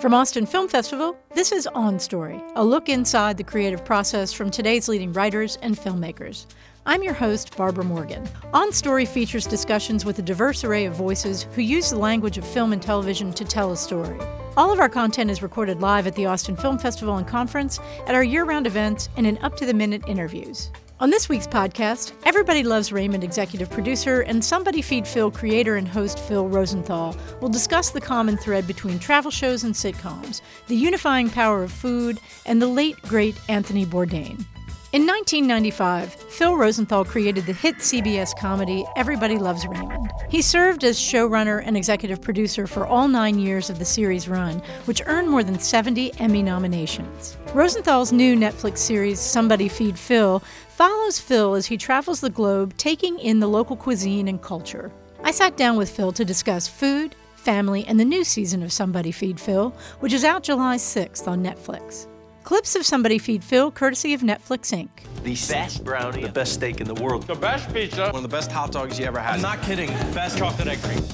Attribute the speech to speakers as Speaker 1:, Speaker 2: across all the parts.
Speaker 1: From Austin Film Festival, this is On Story, a look inside the creative process from today's leading writers and filmmakers. I'm your host, Barbara Morgan. On Story features discussions with a diverse array of voices who use the language of film and television to tell a story. All of our content is recorded live at the Austin Film Festival and Conference, at our year-round events, and in up-to-the-minute interviews. On this week's podcast, Everybody Loves Raymond executive producer and Somebody Feed Phil creator and host Phil Rosenthal will discuss the common thread between travel shows and sitcoms, the unifying power of food, and the late, great Anthony Bourdain. In 1995, Phil Rosenthal created the hit CBS comedy Everybody Loves Raymond. He served as showrunner and executive producer for all 9 years of the series' run, which earned more than 70 Emmy nominations. Rosenthal's new Netflix series, Somebody Feed Phil, follows Phil as he travels the globe, taking in the local cuisine and culture. I sat down with Phil to discuss food, family, and the new season of Somebody Feed Phil, which is out July 6th on Netflix. Clips of Somebody Feed Phil, courtesy of Netflix Inc.
Speaker 2: The best brownie, the best steak in the world.
Speaker 3: The best pizza.
Speaker 4: One of the best hot dogs you ever had.
Speaker 3: I'm not kidding. Best chocolate egg cream.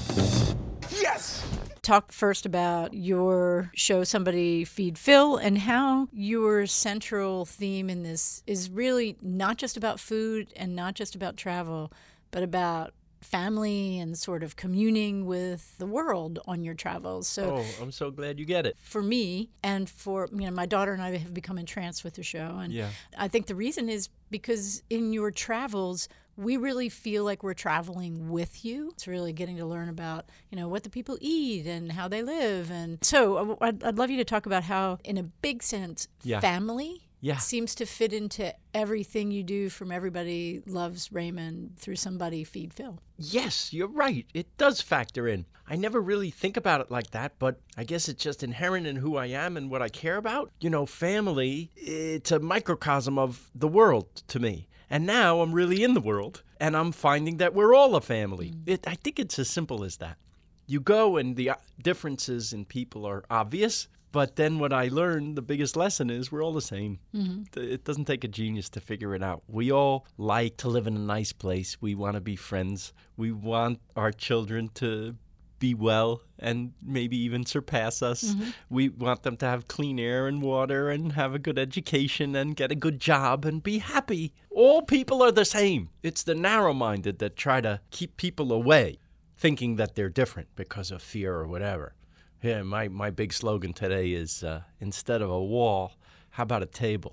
Speaker 4: Yes!
Speaker 1: Talk first about your show, Somebody Feed Phil, and how your central theme in this is really not just about food and not just about travel, but about family and sort of communing with the world on your travels. So
Speaker 2: I'm so glad you get it.
Speaker 1: for me and for my daughter and I have become entranced with the show, and I think the reason is because in your travels we really feel like we're traveling with you. It's really getting to learn about what the people eat and how they live, and so I'd love you to talk about how, in a big sense, family seems to fit into everything you do, from Everybody Loves Raymond through Somebody Feed Phil.
Speaker 2: Yes, you're right. It does factor in. I never really think about it like that, but I guess it's just inherent in who I am and what I care about. Family, it's a microcosm of the world to me. And now I'm really in the world, and I'm finding that we're all a family. I think it's as simple as that. You go, and the differences in people are obvious. But then what I learned, the biggest lesson is we're all the same. It doesn't take a genius to figure it out. We all like to live in a nice place. We want to be friends. We want our children to be well and maybe even surpass us. We want them to have clean air and water and have a good education and get a good job and be happy. All people are the same. It's the narrow-minded that try to keep people away, thinking that they're different because of fear or whatever. Yeah, my big slogan today is, instead of a wall, how about a table?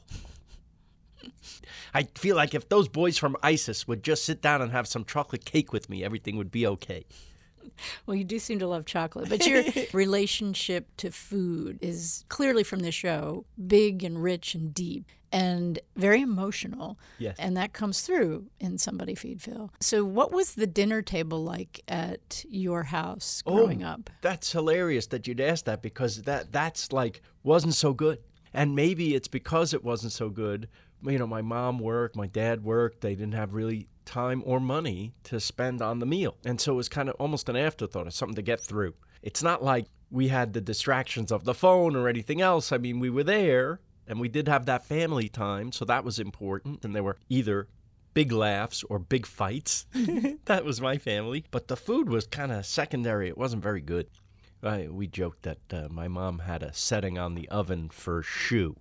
Speaker 2: I feel like if those boys from ISIS would just sit down and have some chocolate cake with me, everything would be okay.
Speaker 1: Well, you do seem to love chocolate, but your relationship to food is clearly, from the show, big and rich and deep and very emotional.
Speaker 2: Yes.
Speaker 1: And that comes through in Somebody Feed Phil. So what was the dinner table like at your house growing up?
Speaker 2: That's hilarious that you'd ask that, because that's like wasn't so good. And maybe it's because it wasn't so good. My mom worked, my dad worked. They didn't have really time or money to spend on the meal. And so it was kind of almost an afterthought, or something to get through. It's not like we had the distractions of the phone or anything else. I mean, we were there, and we did have that family time, so that was important. And there were either big laughs or big fights. That was my family. But the food was kind of secondary. It wasn't very good. We joked that my mom had a setting on the oven for shoe.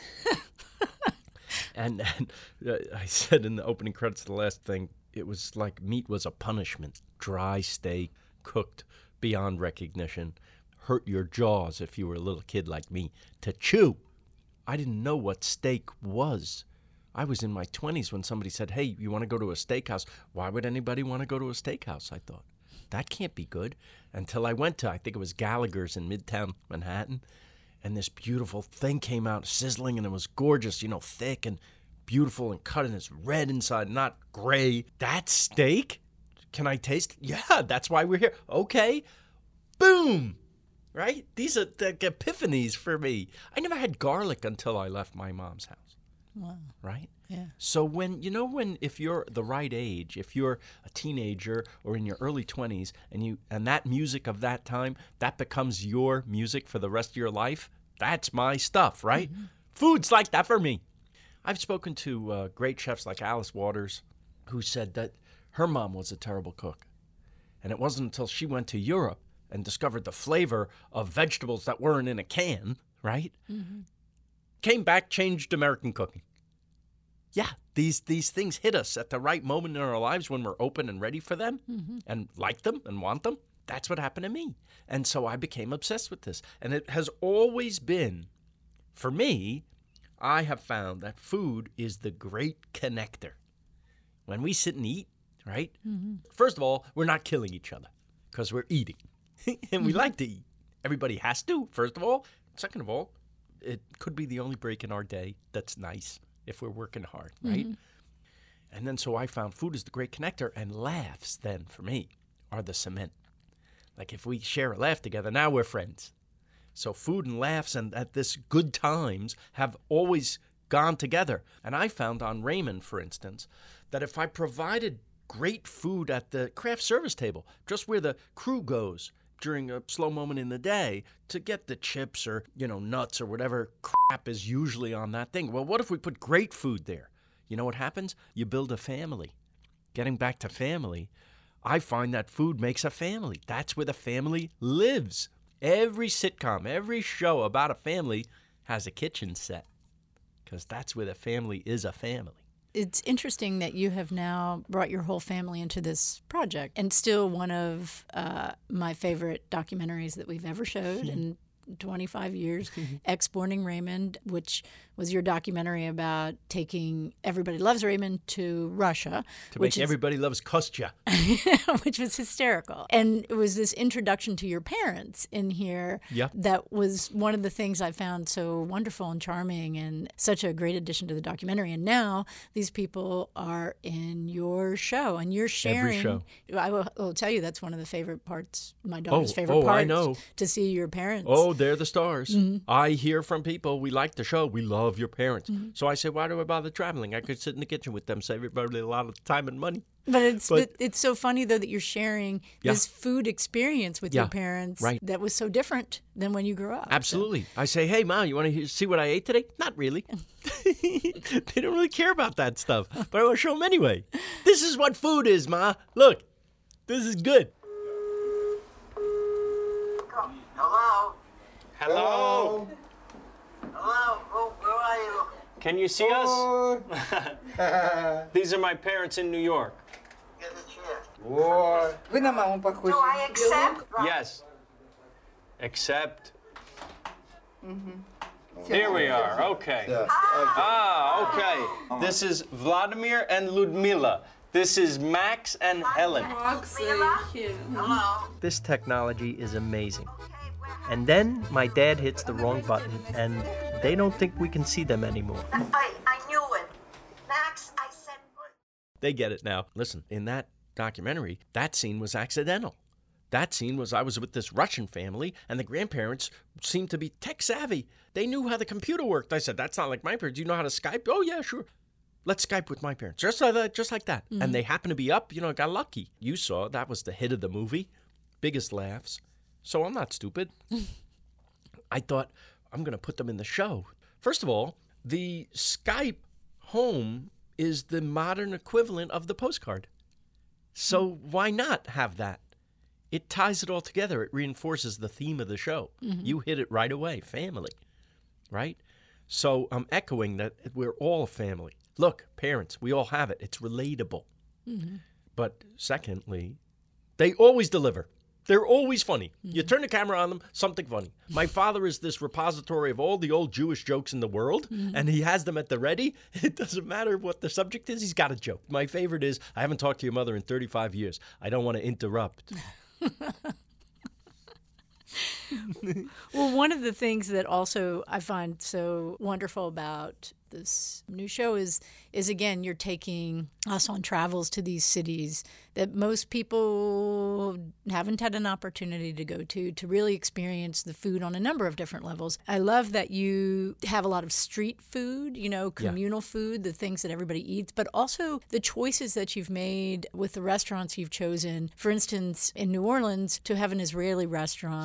Speaker 2: And I said in the opening credits of the last thing, it was like meat was a punishment. Dry steak, cooked beyond recognition, hurt your jaws if you were a little kid like me to chew. I didn't know what steak was. I was in my 20s when somebody said, hey, you want to go to a steakhouse? Why would anybody want to go to a steakhouse? I thought, that can't be good. Until I went to, I think it was Gallagher's in Midtown Manhattan. And this beautiful thing came out sizzling, and it was gorgeous, thick and beautiful and cut, and it's red inside, not gray. That's steak? Can I taste it? Yeah, that's why we're here. Okay. Boom. Right? These are the epiphanies for me. I never had garlic until I left my mom's house.
Speaker 1: Wow.
Speaker 2: Right?
Speaker 1: Yeah.
Speaker 2: So if you're the right age, if you're a teenager or in your early 20s, and that music of that time, that becomes your music for the rest of your life, that's my stuff, right? Food's like that for me. I've spoken to great chefs like Alice Waters, who said that her mom was a terrible cook. And it wasn't until she went to Europe and discovered the flavor of vegetables that weren't in a can, right? Came back, changed American cooking. Yeah, these things hit us at the right moment in our lives when we're open and ready for them and like them and want them. That's what happened to me. And so I became obsessed with this. And it has always been, for me, I have found that food is the great connector. When we sit and eat, right? First of all, we're not killing each other because we're eating. And we like to eat. Everybody has to, first of all. Second of all, it could be the only break in our day that's nice if we're working hard, right? And then so I found food is the great connector, and laughs then, for me, are the cement. Like if we share a laugh together, now we're friends. So food and laughs and at this good times have always gone together. And I found on Raymond, for instance, that if I provided great food at the craft service table, just where the crew goes during a slow moment in the day to get the chips or, nuts or whatever crap is usually on that thing. Well, what if we put great food there? You know what happens? You build a family. Getting back to family, I find that food makes a family. That's where the family lives. Every sitcom, every show about a family has a kitchen set because that's where the family is a family.
Speaker 1: It's interesting that you have now brought your whole family into this project, and still one of my favorite documentaries that we've ever showed in 25 years, Exporting Raymond, which was your documentary about taking Everybody Loves Raymond to Russia.
Speaker 2: To make Everybody Loves Kostya.
Speaker 1: Which was hysterical. And it was this introduction to your parents in here that was one of the things I found so wonderful and charming and such a great addition to the documentary. And now these people are in your show, and you're sharing.
Speaker 2: Every show.
Speaker 1: I will tell you that's one of the favorite parts, my daughter's favorite parts.
Speaker 2: I know.
Speaker 1: To see your parents.
Speaker 2: Oh, they're the stars. I hear from people, we like the show, we love your parents. So I say, why do I bother traveling? I could sit in the kitchen with them, save everybody a lot of time and money.
Speaker 1: But it's so funny, though, that you're sharing this food experience with your parents that was so different than when you grew up.
Speaker 2: Absolutely. So. I say, hey, Mom, you want to see what I ate today? Not really. They don't really care about that stuff, but I want to show them anyway. This is what food is, Ma. Look, this is good.
Speaker 4: Hello?
Speaker 3: Hello?
Speaker 4: Hello? Where are you?
Speaker 3: Can you see us? These are my parents in New York.
Speaker 4: Get a chair.
Speaker 5: Вы на маму похожи.
Speaker 4: Do I accept?
Speaker 3: Yes. Accept. Here we are. Okay. Okay. This is Vladimir and Ludmila. This is Max and Helen.
Speaker 4: Hello?
Speaker 6: This technology is amazing. And then my dad hits the wrong button, and they don't think we can see them anymore.
Speaker 4: I knew it. Max, I said...
Speaker 2: They get it now. Listen, in that documentary, that scene was accidental. That scene was I was with this Russian family, and the grandparents seemed to be tech savvy. They knew how the computer worked. I said, that's not like my parents. Do you know how to Skype? Oh, yeah, sure. Let's Skype with my parents. Just like that. And they happened to be up, got lucky. You saw, that was the hit of the movie. Biggest laughs. So I'm not stupid. I thought, I'm going to put them in the show. First of all, the Skype home is the modern equivalent of the postcard. So why not have that? It ties it all together. It reinforces the theme of the show. You hit it right away, family, right? So I'm echoing that we're all a family. Look, parents, we all have it. It's relatable. But secondly, they always deliver. They're always funny. You turn the camera on them, something funny. My father is this repository of all the old Jewish jokes in the world, and he has them at the ready. It doesn't matter what the subject is, he's got a joke. My favorite is, I haven't talked to your mother in 35 years. I don't want to interrupt.
Speaker 1: Well, one of the things that also I find so wonderful about this new show is again, you're taking us on travels to these cities that most people haven't had an opportunity to go to really experience the food on a number of different levels. I love that you have a lot of street food, communal food, the things that everybody eats, but also the choices that you've made with the restaurants you've chosen. For instance, in New Orleans, to have an Israeli restaurant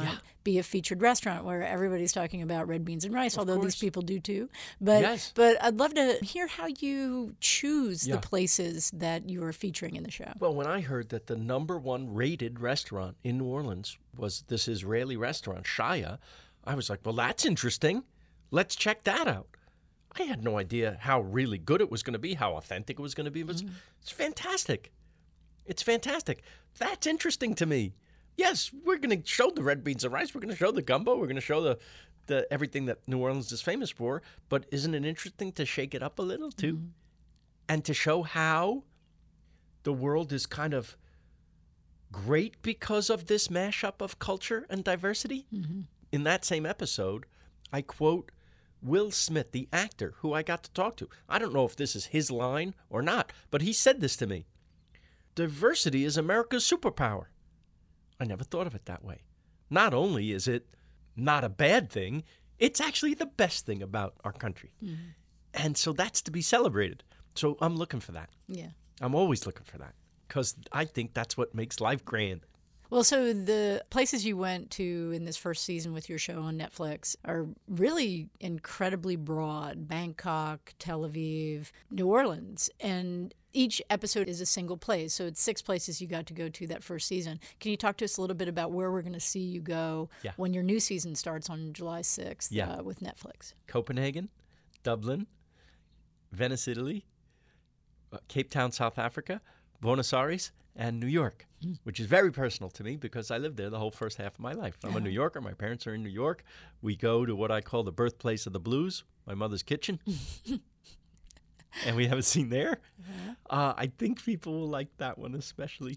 Speaker 1: be a featured restaurant where everybody's talking about red beans and rice, although these
Speaker 2: course.
Speaker 1: people do too. But
Speaker 2: Yes.
Speaker 1: but I'd love to hear how you choose
Speaker 2: Yeah.
Speaker 1: the places that you are featuring in the show.
Speaker 2: Well, when I heard that the #1 rated restaurant in New Orleans was this Israeli restaurant, Shaya, I was like, well, that's interesting. Let's check that out. I had no idea how really good it was going to be, how authentic it was going to be. But it's fantastic. It's fantastic. That's interesting to me. Yes, we're going to show the red beans and rice. We're going to show the gumbo. We're going to show the everything that New Orleans is famous for. But isn't it interesting to shake it up a little too? And to show how the world is kind of great because of this mashup of culture and diversity? In that same episode, I quote Will Smith, the actor who I got to talk to. I don't know if this is his line or not, but he said this to me. Diversity is America's superpower. I never thought of it that way. Not only is it not a bad thing, it's actually the best thing about our country. And so that's to be celebrated. So I'm looking for that.
Speaker 1: Yeah.
Speaker 2: I'm always looking for that because I think that's what makes life grand.
Speaker 1: Well, so the places you went to in this first season with your show on Netflix are really incredibly broad. Bangkok, Tel Aviv, New Orleans. And each episode is a single place. So it's 6 places you got to go to that first season. Can you talk to us a little bit about where we're going to see you go when your new season starts on July 6th with Netflix?
Speaker 2: Copenhagen, Dublin, Venice, Italy, Cape Town, South Africa, Buenos Aires, and New York, which is very personal to me because I lived there the whole first half of my life. I'm a New Yorker. My parents are in New York. We go to what I call the birthplace of the blues, my mother's kitchen. And we have a scene there. I think people will like that one especially.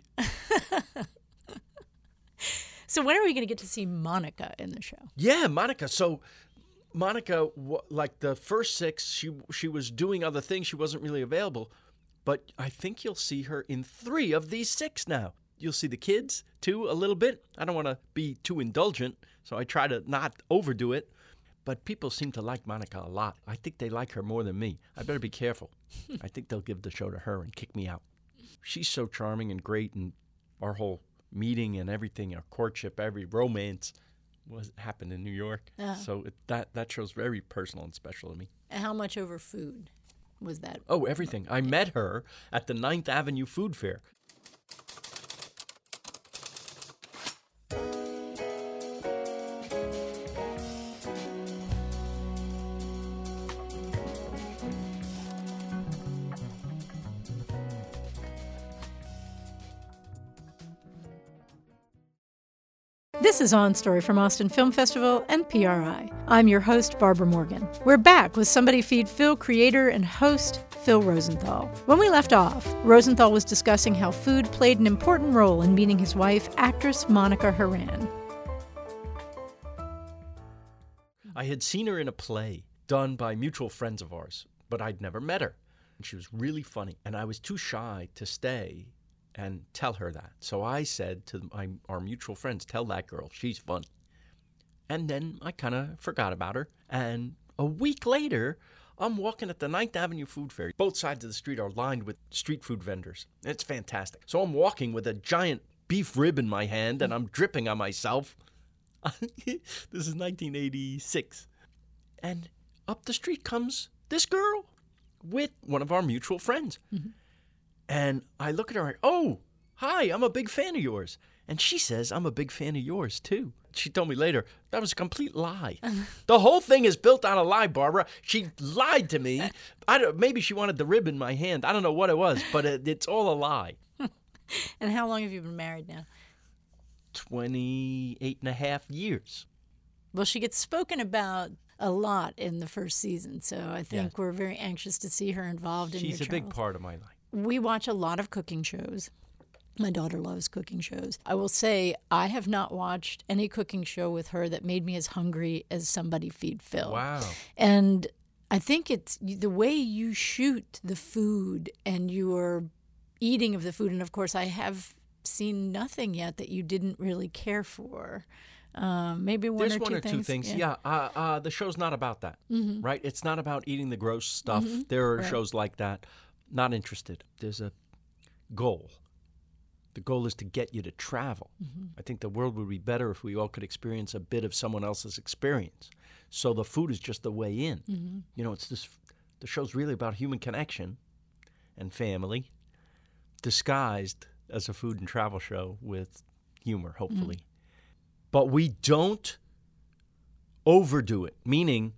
Speaker 1: So when are we going to get to see Monica in the show?
Speaker 2: Yeah, Monica. So Monica, like the first 6, she was doing other things. She wasn't really available. But I think you'll see her in 3 of these 6 now. You'll see the kids, too, a little bit. I don't want to be too indulgent, so I try to not overdo it. But people seem to like Monica a lot. I think they like her more than me. I better be careful. I think they'll give the show to her and kick me out. She's so charming and great, and our whole meeting and everything, our courtship, every romance happened in New York. So that show's very personal and special to me.
Speaker 1: And how much over food was that?
Speaker 2: Oh, everything. I met her at the 9th Avenue Food Fair.
Speaker 1: This is On Story from Austin Film Festival and PRI. I'm your host, Barbara Morgan. We're back with Somebody Feed Phil creator and host, Phil Rosenthal. When we left off, Rosenthal was discussing how food played an important role in meeting his wife, actress Monica Horan.
Speaker 2: I had seen her in a play done by mutual friends of ours, but I'd never met her. And she was really funny, and I was too shy to stay and tell her that. So I said to our mutual friends, tell that girl, she's funny. And then I kind of forgot about her. And a week later, I'm walking at the 9th Avenue Food Fair. Both sides of the street are lined with street food vendors. It's fantastic. So I'm walking with a giant beef rib in my hand, and I'm dripping on myself. This is 1986. And up the street comes this girl with one of our mutual friends. And I look at her and oh, hi, I'm a big fan of yours. And she says, I'm a big fan of yours, too. She told me later, that was a complete lie. The whole thing is built on a lie, Barbara. She lied to me. Maybe she wanted the rib in my hand. I don't know what it was, but it's all a lie.
Speaker 1: And how long have you been married now?
Speaker 2: 28 and a half years.
Speaker 1: Well, she gets spoken about a lot in the first season, so I think we're very anxious to see her involved in your
Speaker 2: She's a big part of my life.
Speaker 1: We watch a lot of cooking shows. My daughter loves cooking shows. I will say I have not watched any cooking show with her that made me as hungry as Somebody Feed Phil.
Speaker 2: Wow.
Speaker 1: And I think it's the way you shoot the food and your eating of the food. And, of course, I have seen nothing yet that you didn't really care for. Maybe
Speaker 2: There's
Speaker 1: or
Speaker 2: one
Speaker 1: two
Speaker 2: or two things. Yeah. The show's not about that, right? It's not about eating the gross stuff. There are shows like that. Not interested. There's a goal. The goal is to get you to travel. I think the world would be better if we all could experience a bit of someone else's experience. So the food is just the way in. You know, the show's really about human connection and family, disguised as a food and travel show with humor, hopefully. But we don't overdo it, meaning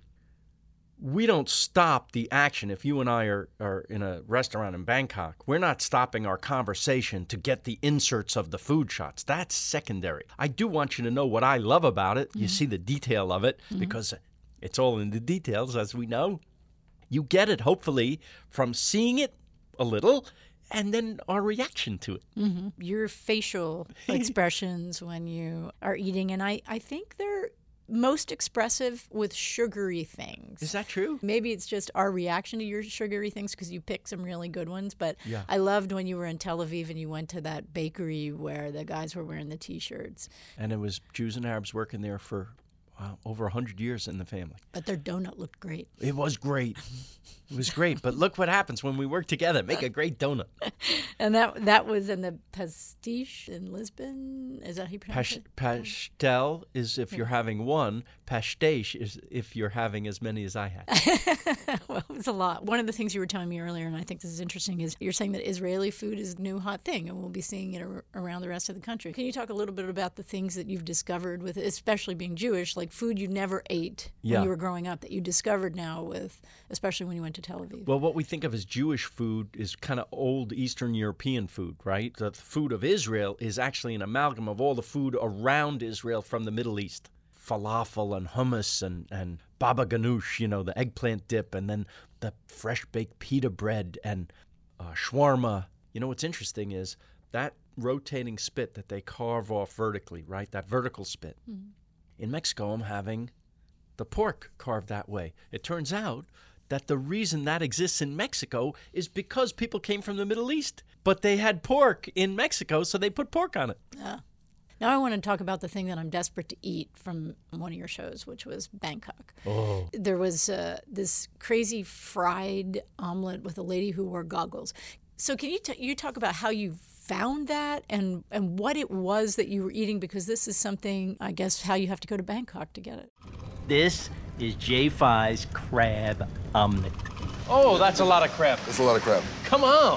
Speaker 2: we don't stop the action. If you and I are in a restaurant in Bangkok, we're not stopping our conversation to get the inserts of the food shots. That's secondary. I do want you to know what I love about it. You see the detail of it because it's all in the details, as we know. You get it, hopefully, from seeing it a little and then our reaction to it.
Speaker 1: Your facial expressions when you are eating, and I think they're most expressive with sugary things.
Speaker 2: Is that true?
Speaker 1: Maybe it's just our reaction to your sugary things because you picked some really good ones. But
Speaker 2: Yeah.
Speaker 1: I loved when you were in Tel Aviv and you went to that bakery where the guys were wearing the T-shirts.
Speaker 2: And it was Jews and Arabs working there for over 100 years in the family.
Speaker 1: But their donut looked great.
Speaker 2: It was great. It was great. But look what happens when we work together. Make a great donut.
Speaker 1: And that was in the Pastiche in Lisbon. Is that how you pronounce it?
Speaker 2: Pastel is if you're having one. Pastiche is if you're having as many as I had.
Speaker 1: Well, it was a lot. One of the things you were telling me earlier, and I think this is interesting, is you're saying that Israeli food is a new hot thing, and we'll be seeing it around the rest of the country. Can you talk a little bit about the things that you've discovered with, especially being Jewish, like food you never ate when you were growing up that you discovered now with, especially when you went to Tel Aviv?
Speaker 2: Well, what we think of as Jewish food is kind of old Eastern European food, right? The food of Israel is actually an amalgam of all the food around Israel from the Middle East. Falafel and hummus and baba ganoush, you know, the eggplant dip, and then the fresh baked pita bread and shawarma. You know, what's interesting is that rotating spit that they carve off vertically, right? That vertical spit. In Mexico, I'm having the pork carved that way. It turns out that the reason that exists in Mexico is because people came from the Middle East, but they had pork in Mexico, so they put pork on it.
Speaker 1: Yeah. Now I want to talk about the thing that I'm desperate to eat from one of your shows, which was Bangkok.
Speaker 2: Oh.
Speaker 1: There was this crazy fried omelet with a lady who wore goggles. So can you talk about how you found that and what it was that you were eating? Because this is something, I guess, how you have to go to Bangkok to get it.
Speaker 6: This is J5's crab omelet.
Speaker 3: Oh, that's a lot of crab.
Speaker 7: That's a lot of crab.
Speaker 3: Come on.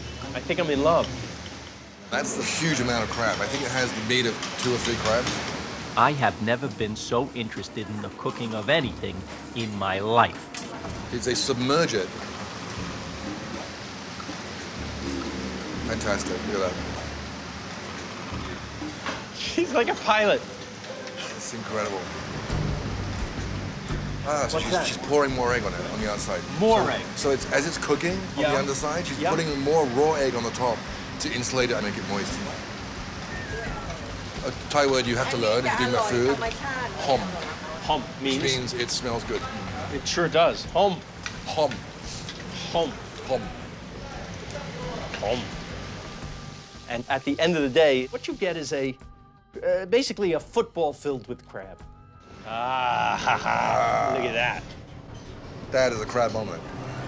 Speaker 3: I think I'm in love.
Speaker 7: That's a huge amount of crab. I think it has the meat of 2 or 3 crabs.
Speaker 6: I have never been so interested in the cooking of anything in my life.
Speaker 7: They submerge it. Fantastic. Look at that.
Speaker 3: She's like a pilot.
Speaker 7: It's incredible. So
Speaker 3: What's that?
Speaker 7: she's pouring more egg on it on the outside.
Speaker 3: More egg.
Speaker 7: So it's as it's cooking on
Speaker 3: Yeah.
Speaker 7: the underside, she's
Speaker 3: Yeah.
Speaker 7: putting more raw egg on the top to insulate it and make it moist. A Thai word you have to learn if you're doing my food. Hom,
Speaker 3: Hum
Speaker 7: which
Speaker 3: means
Speaker 7: means it smells good.
Speaker 3: it sure does. Hum.
Speaker 7: Hom,
Speaker 3: Hum.
Speaker 7: hom.
Speaker 3: Hum. And at the end of the day, what you get is basically a football filled with crab. Ah, ha, ha. Look at that.
Speaker 7: That is a crab omelet.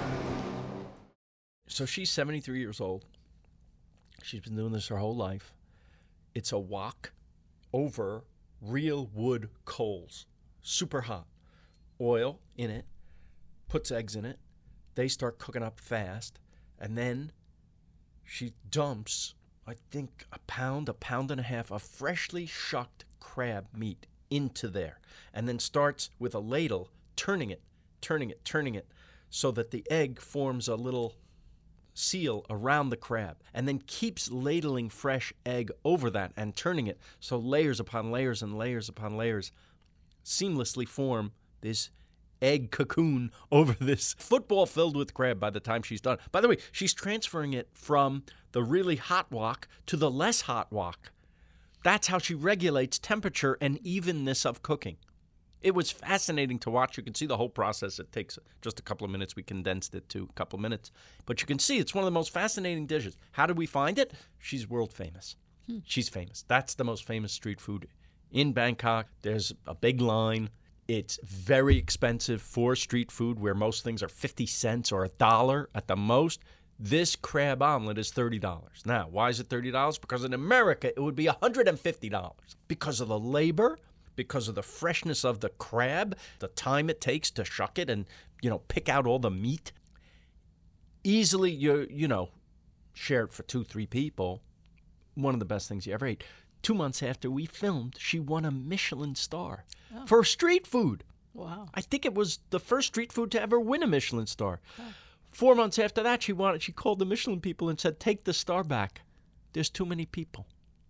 Speaker 2: So she's 73 years old. She's been doing this her whole life. It's a wok over real wood coals, super hot. Oil in it, puts eggs in it. They start cooking up fast. And then she dumps, I think, a pound and a half of freshly shucked crab meat into there. And then starts with a ladle, turning it, so that the egg forms a little seal around the crab, and then keeps ladling fresh egg over that and turning it so layers upon layers and layers upon layers seamlessly form this egg cocoon over this football filled with crab by the time she's done. By the way, she's transferring it from the really hot wok to the less hot wok. That's how she regulates temperature and evenness of cooking. It was fascinating to watch. You can see the whole process. It takes just a couple of minutes. We condensed it to a couple of minutes. But you can see it's one of the most fascinating dishes. How did we find it? She's world famous. She's famous. That's the most famous street food in Bangkok. There's a big line. It's very expensive for street food where most things are 50 cents or $1 at the most. This crab omelet is $30. Now, why is it $30? Because in America, it would be $150. Because of the labor, because of the freshness of the crab, the time it takes to shuck it and, pick out all the meat. Easily, share it for 2-3 people. One of the best things you ever ate. 2 months after we filmed, she won a Michelin star for street food.
Speaker 1: Wow.
Speaker 2: I think it was the first street food to ever win a Michelin star. 4 months after that, she called the Michelin people and said, take the star back. There's too many people.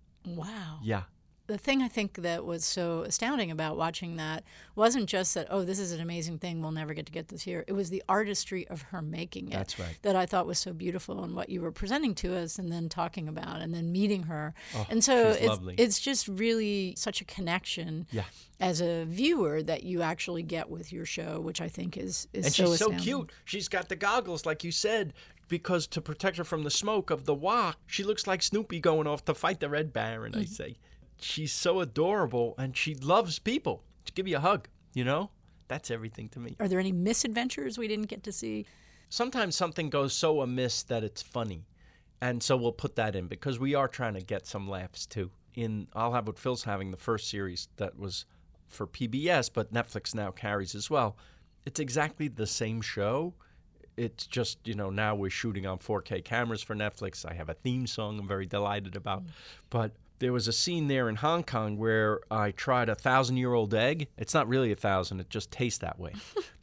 Speaker 1: Wow.
Speaker 2: Yeah.
Speaker 1: The thing I think that was so astounding about watching that wasn't just that, oh, this is an amazing thing, we'll never get to get this here. It was the artistry of her making it.
Speaker 2: That's right.
Speaker 1: That I thought was so beautiful, and what you were presenting to us and then talking about and then meeting her.
Speaker 2: Oh,
Speaker 1: and so
Speaker 2: she's lovely.
Speaker 1: It's just really such a connection as a viewer that you actually get with your show, which I think is
Speaker 2: and
Speaker 1: so
Speaker 2: she's
Speaker 1: astounding.
Speaker 2: so cute. She's got the goggles, like you said, because to protect her from the smoke of the wok, she looks like Snoopy going off to fight the Red Baron, I say. She's so adorable, and she loves people. She'll give you a hug, That's everything to me.
Speaker 1: Are there any misadventures we didn't get to see?
Speaker 2: Sometimes something goes so amiss that it's funny, and so we'll put that in because we are trying to get some laughs, too. In I'll Have What Phil's Having, the first series that was for PBS, but Netflix now carries as well, it's exactly the same show. It's just, now we're shooting on 4K cameras for Netflix. I have a theme song I'm very delighted about. But there was a scene there in Hong Kong where I tried a 1,000-year-old egg. It's not really 1,000. It just tastes that way.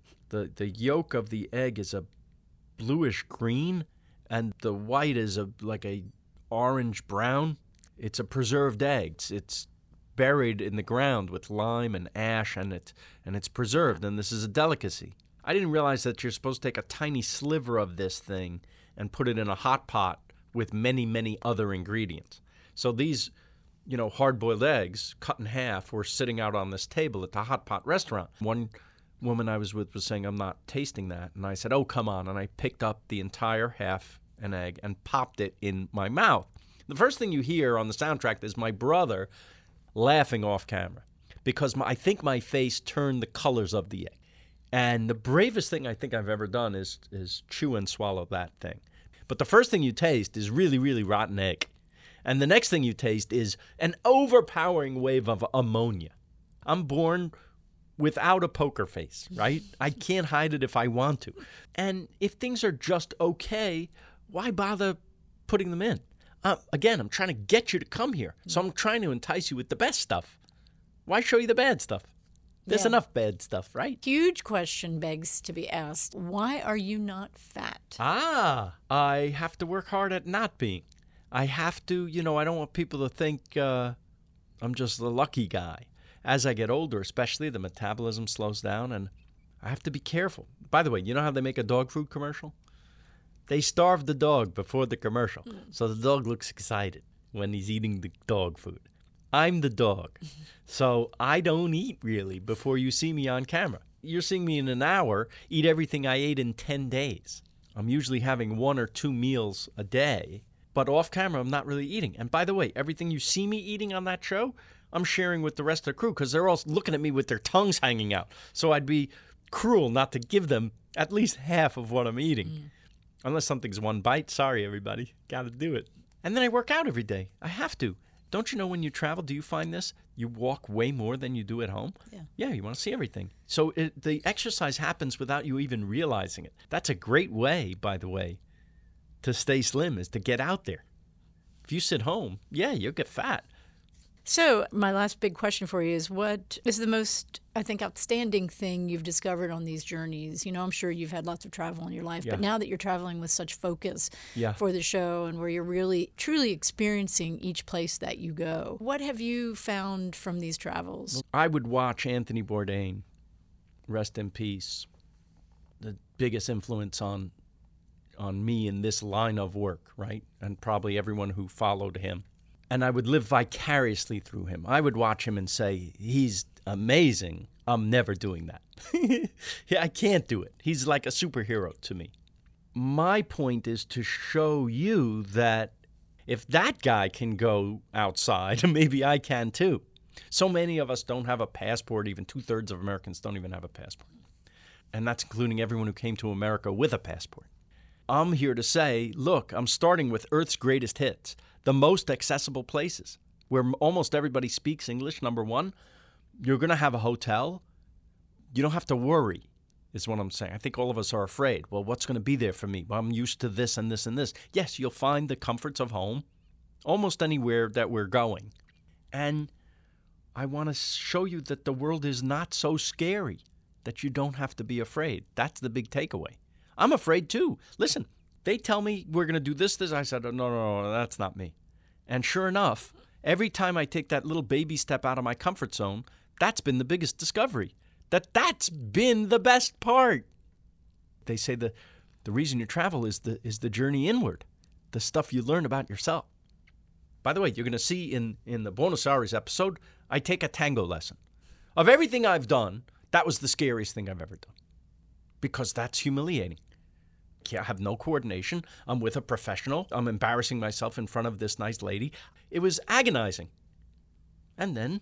Speaker 2: The yolk of the egg is a bluish green, and the white is like a orange brown. It's a preserved egg. It's buried in the ground with lime and ash, and it's preserved, and this is a delicacy. I didn't realize that you're supposed to take a tiny sliver of this thing and put it in a hot pot with many, many other ingredients. So these, hard-boiled eggs cut in half were sitting out on this table at the hot pot restaurant. One woman I was with was saying, I'm not tasting that. And I said, oh, come on. And I picked up the entire half an egg and popped it in my mouth. The first thing you hear on the soundtrack is my brother laughing off camera because I think my face turned the colors of the egg. And the bravest thing I think I've ever done is chew and swallow that thing. But the first thing you taste is really, really rotten egg. And the next thing you taste is an overpowering wave of ammonia. I'm born without a poker face, right? I can't hide it if I want to. And if things are just okay, why bother putting them in? Again, I'm trying to get you to come here. So I'm trying to entice you with the best stuff. Why show you the bad stuff? There's enough bad stuff, right?
Speaker 1: Huge question begs to be asked. Why are you not fat?
Speaker 2: I have to work hard at not being. I have to, I don't want people to think I'm just the lucky guy. As I get older, especially, the metabolism slows down, and I have to be careful. By the way, you know how they make a dog food commercial? They starve the dog before the commercial, so the dog looks excited when he's eating the dog food. I'm the dog, so I don't eat really before you see me on camera. You're seeing me in an hour eat everything I ate in 10 days. I'm usually having 1 or 2 meals a day, but off camera I'm not really eating. And by the way, everything you see me eating on that show, I'm sharing with the rest of the crew because they're all looking at me with their tongues hanging out. So I'd be cruel not to give them at least half of what I'm eating. Unless something's one bite. Sorry, everybody. Got to do it. And then I work out every day. I have to. Don't you know when you travel, do you find this? You walk way more than you do at home? Yeah, you want to see everything. So the exercise happens without you even realizing it. That's a great way, by the way, to stay slim, is to get out there. If you sit home, you'll get fat.
Speaker 1: So my last big question for you is, what is the most, I think, outstanding thing you've discovered on these journeys? I'm sure you've had lots of travel in your life, but now that you're traveling with such focus for the show and where you're really, truly experiencing each place that you go, what have you found from these travels?
Speaker 2: I would watch Anthony Bourdain, rest in peace, the biggest influence on me in this line of work, right? And probably everyone who followed him. And I would live vicariously through him. I would watch him and say, he's amazing. I'm never doing that. I can't do it. He's like a superhero to me. My point is to show you that if that guy can go outside, maybe I can too. So many of us don't have a passport. Even 2/3 of Americans don't even have a passport. And that's including everyone who came to America with a passport. I'm here to say, look, I'm starting with Earth's greatest hits, the most accessible places where almost everybody speaks English, number one. You're going to have a hotel. You don't have to worry, is what I'm saying. I think all of us are afraid. Well, what's going to be there for me? Well, I'm used to this and this and this. Yes, you'll find the comforts of home almost anywhere that we're going. And I want to show you that the world is not so scary, that you don't have to be afraid. That's the big takeaway. I'm afraid too. Listen, they tell me we're going to do this. I said, no, that's not me. And sure enough, every time I take that little baby step out of my comfort zone, that's been the biggest discovery. That's been the best part. They say the reason you travel is the journey inward, the stuff you learn about yourself. By the way, you're going to see in the Buenos Aires episode, I take a tango lesson. Of everything I've done, that was the scariest thing I've ever done. Because that's humiliating. I have no coordination. I'm with a professional. I'm embarrassing myself in front of this nice lady. It was agonizing. And then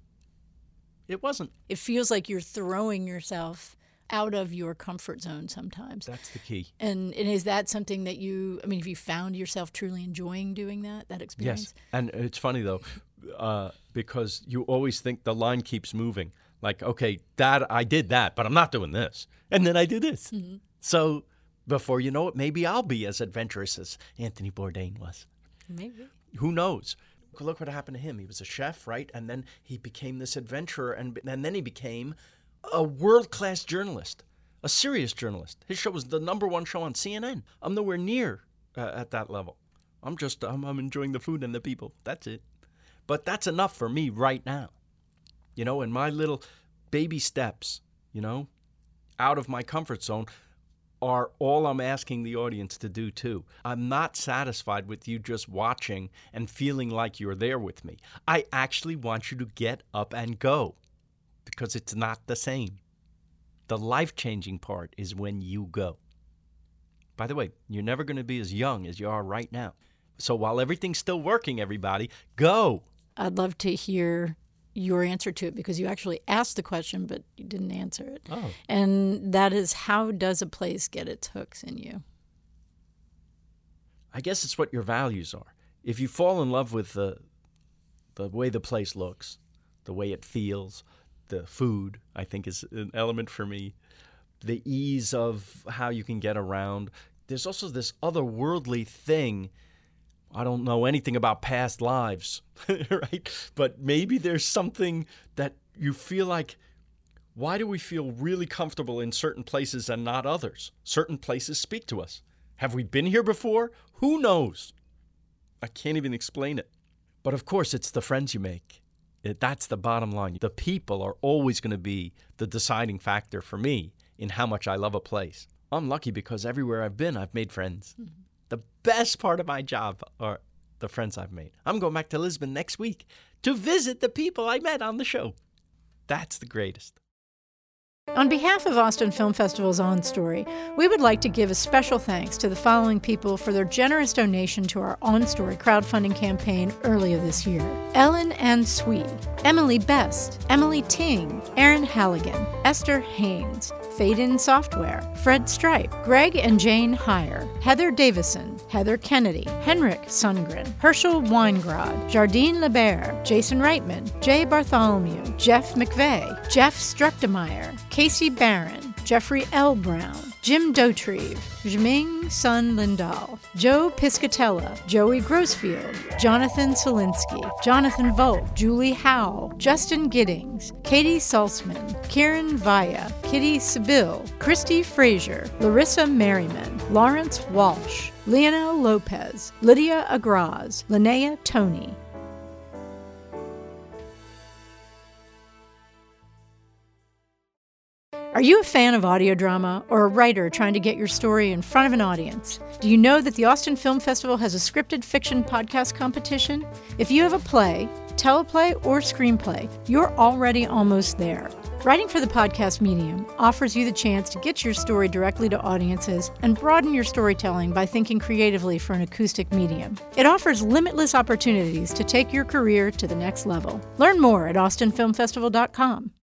Speaker 2: it wasn't.
Speaker 1: It feels like you're throwing yourself out of your comfort zone sometimes.
Speaker 2: That's the key.
Speaker 1: And is that something that have you found yourself truly enjoying doing that experience?
Speaker 2: Yes. And it's funny, though, because you always think the line keeps moving. Like, okay, I did that, but I'm not doing this. And then I do this. Mm-hmm. So before you know it, maybe I'll be as adventurous as Anthony Bourdain was.
Speaker 1: Maybe.
Speaker 2: Who knows? Look what happened to him. He was a chef, right? And then he became this adventurer, and then he became a world-class journalist, a serious journalist. His show was the #1 show on CNN. I'm nowhere near at that level. I'm enjoying the food and the people. That's it. But that's enough for me right now. And my little baby steps, out of my comfort zone are all I'm asking the audience to do too. I'm not satisfied with you just watching and feeling like you're there with me. I actually want you to get up and go because it's not the same. The life-changing part is when you go. By the way, you're never going to be as young as you are right now. So while everything's still working, everybody, go.
Speaker 1: I'd love to hear your answer to it because you actually asked the question, but you didn't answer it.
Speaker 2: Oh.
Speaker 1: And that is, how does a place get its hooks in you?
Speaker 2: I guess it's what your values are. If you fall in love with the way the place looks, the way it feels, the food, I think is an element for me, the ease of how you can get around. There's also this otherworldly thing. I don't know anything about past lives, right? But maybe there's something that you feel like, why do we feel really comfortable in certain places and not others? Certain places speak to us. Have we been here before? Who knows? I can't even explain it. But of course, it's the friends you make. That's the bottom line. The people are always going to be the deciding factor for me in how much I love a place. I'm lucky because everywhere I've been, I've made friends. Mm-hmm. The best part of my job are the friends I've made. I'm going back to Lisbon next week to visit the people I met on the show. That's the greatest.
Speaker 1: On behalf of Austin Film Festival's On Story, we would like to give a special thanks to the following people for their generous donation to our On Story crowdfunding campaign earlier this year. Ellen Ann Swee, Emily Best, Emily Ting, Aaron Halligan, Esther Haynes, Fade-In Software, Fred Stripe, Greg and Jane Heyer, Heather Davison, Heather Kennedy, Henrik Sundgren, Herschel Weingrod, Jardine Lebert, Jason Reitman, Jay Bartholomew, Jeff McVeigh, Jeff Struchtemeyer, Casey Barron, Jeffrey L. Brown, Jim Dotrieve, Jming Sun Lindahl, Joe Piscatella, Joey Grossfield, Jonathan Solinsky, Jonathan Volk, Julie Howell, Justin Giddings, Katie Salzman, Kieran Vaya, Kitty Sibyl, Christy Frazier, Larissa Merriman, Lawrence Walsh, Leonel Lopez, Lydia Agraz, Linnea Tony. Are you a fan of audio drama or a writer trying to get your story in front of an audience? Do you know that the Austin Film Festival has a scripted fiction podcast competition? If you have a play, teleplay, or screenplay, you're already almost there. Writing for the podcast medium offers you the chance to get your story directly to audiences and broaden your storytelling by thinking creatively for an acoustic medium. It offers limitless opportunities to take your career to the next level. Learn more at austinfilmfestival.com.